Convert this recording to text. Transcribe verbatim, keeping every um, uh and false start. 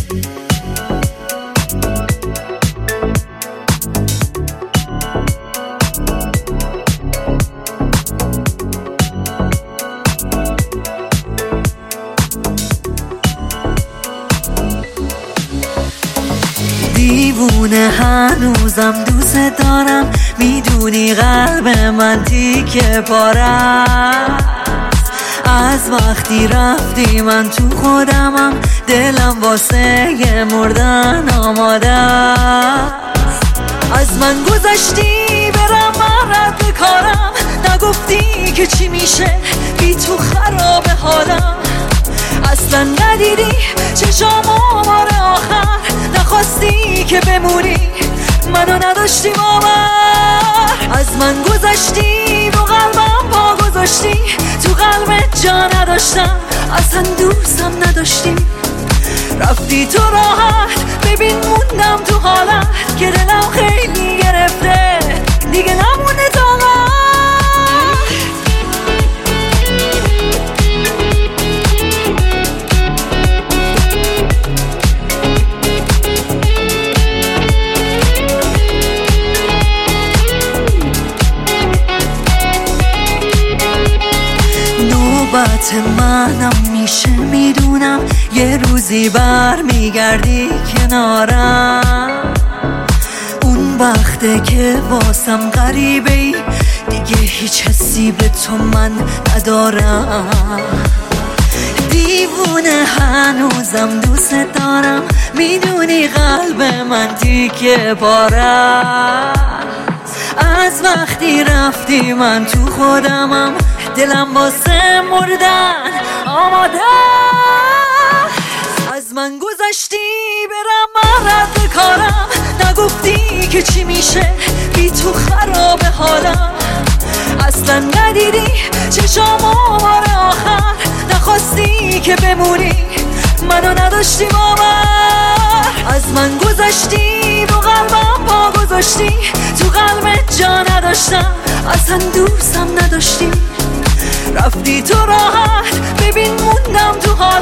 دیوونه هنوزم دوست دارم، میدونی قلب من تیکه پارم. از وقتی رفتی من تو خودمم، دلم واسه مردن آماده است. از من گذشتی برم من رد کارم، نگفتی که چی میشه بی تو خراب حالم. اصلا ندیدی چشام آمار آخر، نخواستی که بمونی منو نداشتی باور. از من گذشتی رو قلبم پا گذاشتی، تو قلبت جا نداشتم اصلا دوستم نداشتی. رفتی تو راحت ببین موندم تو حالت که دلم خیلی گرفته دیگه نمونه طاقت. نوبت منم میشه میدونم، یه روزی بر میگردی کنارم. اون وقته که واسم غریبه ای، دیگه هیچ حسی به تو من ندارم. دیوونه هنوزم دوست دارم، میدونی قلب من تیکه پاره. از وقتی رفتی من تو خودمم، دلم واسه مردن آماده. از من گذشتی برم من رد کارم، نگفتی که چی میشه بی تو خراب حالم. اصلا ندیدی چشام آمار آخر، نخواستی که بمونی منو نداشتی باور. از من گذشتی رو قلبم پا گذاشتی، تو قلبت جا نداشتم اصلا دوستم نداشتی. رفتی تو راحت ببین موندم تو حال